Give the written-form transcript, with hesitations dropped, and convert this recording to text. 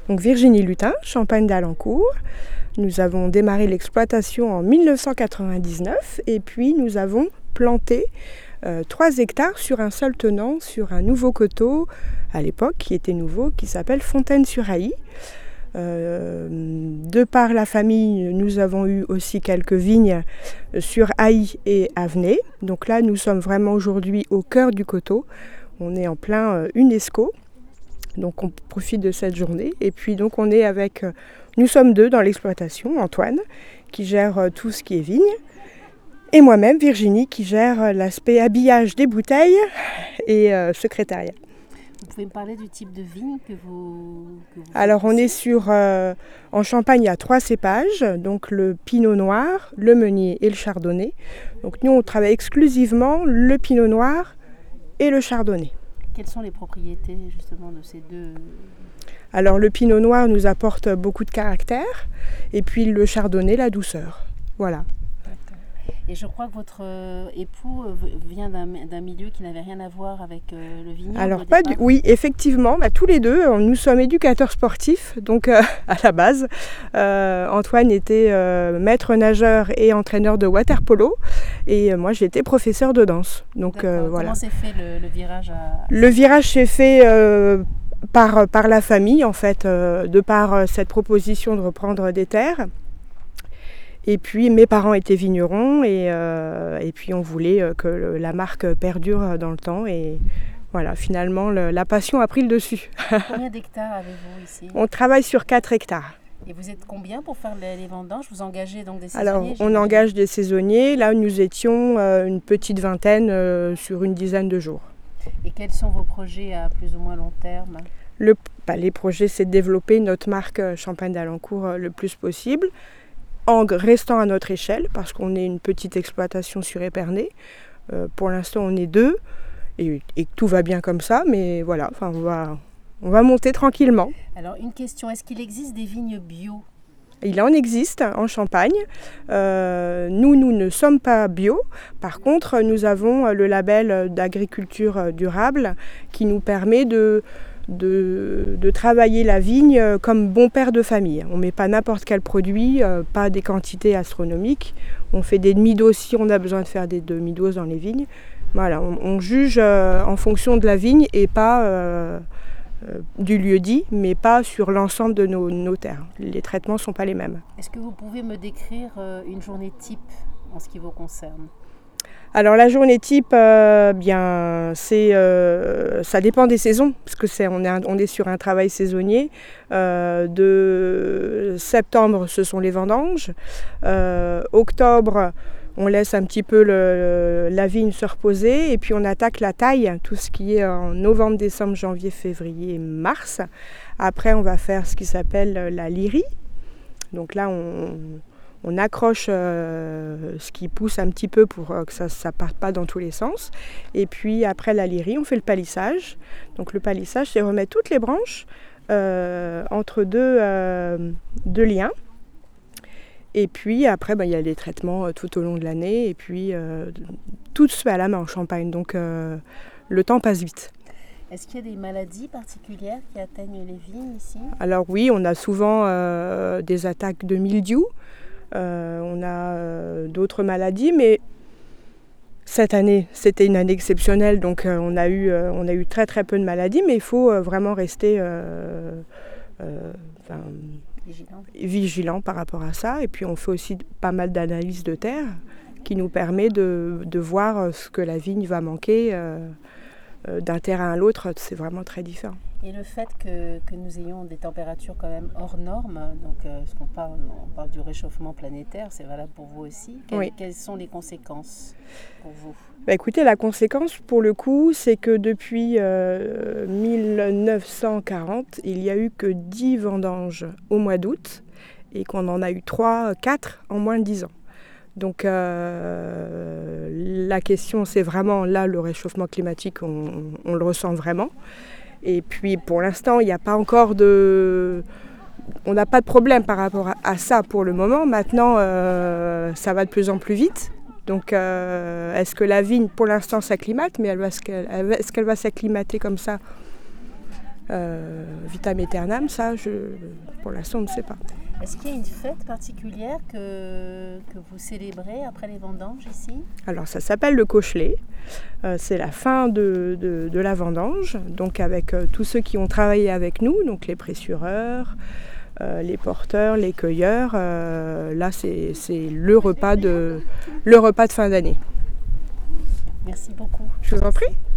Donc Virginie Lutin, Champagne d'Alencourt. Nous avons démarré l'exploitation en 1999 et puis nous avons planté 3 hectares sur un seul tenant, sur un nouveau coteau, à l'époque qui était nouveau, qui s'appelle Fontaine-sur-Ailly. De par la famille, nous avons eu aussi quelques vignes sur Ailly et Avenay. Donc là, nous sommes vraiment aujourd'hui au cœur du coteau. On est en plein UNESCO. Donc on profite de cette journée. Et puis donc on est avec, nous sommes 2 dans l'exploitation, Antoine qui gère tout ce qui est vigne, et moi-même, Virginie, qui gère l'aspect habillage des bouteilles et secrétariat. Vous pouvez me parler du type de vigne que vous Alors on est sur, en Champagne, il y a 3 cépages, donc le Pinot Noir, le Meunier et le Chardonnay. Donc nous on travaille exclusivement le Pinot Noir et le Chardonnay. Quelles sont les propriétés justement de ces 2 ? Alors le Pinot Noir nous apporte beaucoup de caractère et puis le Chardonnay, la douceur. Voilà. Et je crois que votre époux vient d'un milieu qui n'avait rien à voir avec le vignoble. Alors oui, effectivement, tous les 2, nous sommes éducateurs sportifs, donc à la base. Antoine était maître nageur et entraîneur de water-polo, et moi j'étais professeur de danse. Donc voilà. Comment s'est fait le virage Le virage s'est fait par la famille en fait, de par cette proposition de reprendre des terres. Et puis mes parents étaient vignerons et puis on voulait que la marque perdure dans le temps et voilà, finalement la passion a pris le dessus. Combien d'hectares avez-vous ici ? On travaille sur 4 hectares. Et vous êtes combien pour faire les vendanges ? Vous engagez donc des saisonniers ? Alors on engage des saisonniers, là nous étions une petite vingtaine sur une dizaine de jours. Et quels sont vos projets à plus ou moins long terme ? Les projets, c'est de développer notre marque Champagne d'Alencourt le plus possible, en restant à notre échelle, parce qu'on est une petite exploitation sur Épernay. Pour l'instant, on est 2, et tout va bien comme ça, mais voilà, on va monter tranquillement. Alors, une question, est-ce qu'il existe des vignes bio ? Il en existe en Champagne. Nous ne sommes pas bio. Par contre, nous avons le label d'agriculture durable qui nous permet de travailler la vigne comme bon père de famille. On ne met pas n'importe quel produit, pas des quantités astronomiques. On fait des demi-doses si on a besoin de faire des demi-doses dans les vignes. Voilà, on juge en fonction de la vigne et pas du lieu-dit, mais pas sur l'ensemble de nos terres. Les traitements ne sont pas les mêmes. Est-ce que vous pouvez me décrire une journée type en ce qui vous concerne ? Alors la journée type, ça dépend des saisons, parce que on est sur un travail saisonnier. De septembre, ce sont les vendanges. Octobre, on laisse un petit peu la vigne se reposer, et puis on attaque la taille, tout ce qui est en novembre, décembre, janvier, février, mars. Après, on va faire ce qui s'appelle la lyrie. Donc là, on accroche ce qui pousse un petit peu pour que ça ne parte pas dans tous les sens. Et puis après la lyrie, on fait le palissage. Donc le palissage, c'est remettre toutes les branches entre deux liens. Et puis après, il y a les traitements tout au long de l'année. Et puis tout se fait à la main en Champagne. Donc le temps passe vite. Est-ce qu'il y a des maladies particulières qui atteignent les vignes ici ? Alors oui, on a souvent des attaques de mildiou. On a d'autres maladies, mais cette année, c'était une année exceptionnelle, donc on a eu très très peu de maladies, mais il faut vraiment rester vigilant par rapport à ça. Et puis on fait aussi pas mal d'analyses de terre qui nous permet de voir ce que la vigne va manquer d'un terrain à l'autre. C'est vraiment très différent. Et le fait que nous ayons des températures quand même hors normes, donc on parle du réchauffement planétaire, c'est valable pour vous aussi. Oui. Quelles sont les conséquences pour vous ? Écoutez, la conséquence pour le coup, c'est que depuis 1940, il n'y a eu que 10 vendanges au mois d'août et qu'on en a eu 3, 4 en moins de 10 ans. Donc la question, c'est vraiment là le réchauffement climatique, on le ressent vraiment. Et puis pour l'instant, il n'y a pas encore on n'a pas de problème par rapport à ça pour le moment. Maintenant, ça va de plus en plus vite. Donc est-ce que la vigne pour l'instant s'acclimate ? Mais est-ce qu'elle va s'acclimater comme ça ? Vitam aeternam, ça, pour l'instant, on ne sait pas. Est-ce qu'il y a une fête particulière que vous célébrez après les vendanges ici? Alors ça s'appelle le Cochelet, c'est la fin de la vendange, donc avec tous ceux qui ont travaillé avec nous, donc les pressureurs, les porteurs, les cueilleurs, là c'est le repas de fin d'année. Merci beaucoup. Je vous en prie.